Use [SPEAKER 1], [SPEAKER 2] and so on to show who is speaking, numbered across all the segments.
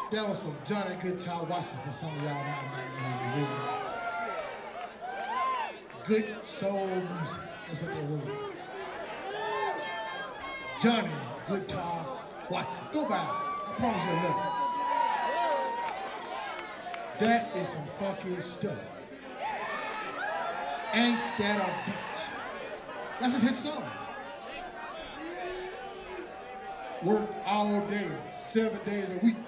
[SPEAKER 1] That was some Johnny Guitar Watson for some of y'all might know. Good soul music. That's what that was. Johnny Guitar Watson. Go by. I promise you'll love it. That is some funky stuff. Ain't that a bitch? That's his hit song. Work all day, 7 days a week.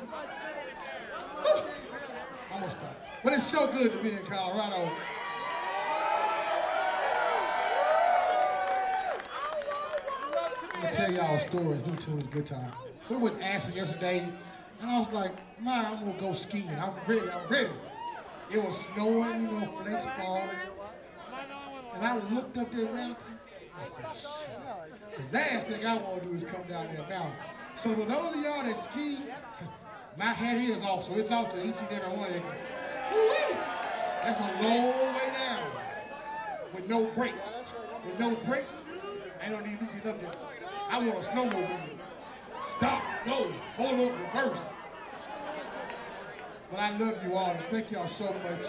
[SPEAKER 1] I'm gonna stop. But it's so good to be in Colorado. I'm gonna tell y'all stories due to his guitar. So we went to Aspen yesterday, and I was like, "Ma, I'm gonna go skiing. I'm ready. It was snowing, flakes falling. And I looked up that mountain. I said, shit. The last thing I want to do is come down that mountain. So for those of y'all that ski, my hat is off, so it's off to each and every one of you. That's a long way down with no brakes. With no brakes, I don't need to get up there. I want a snowmobile. Stop, go, hold up, reverse. But I love you all, and thank y'all so much.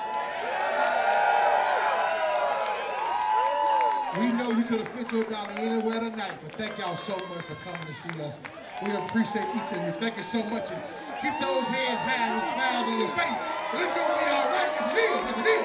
[SPEAKER 1] We know you could have spent your dollar anywhere tonight, but thank y'all so much for coming to see us. We appreciate each of you. Thank you so much. And keep those hands high and smiles on your face. It's going to be all right. Yes, it is. Yes, it is.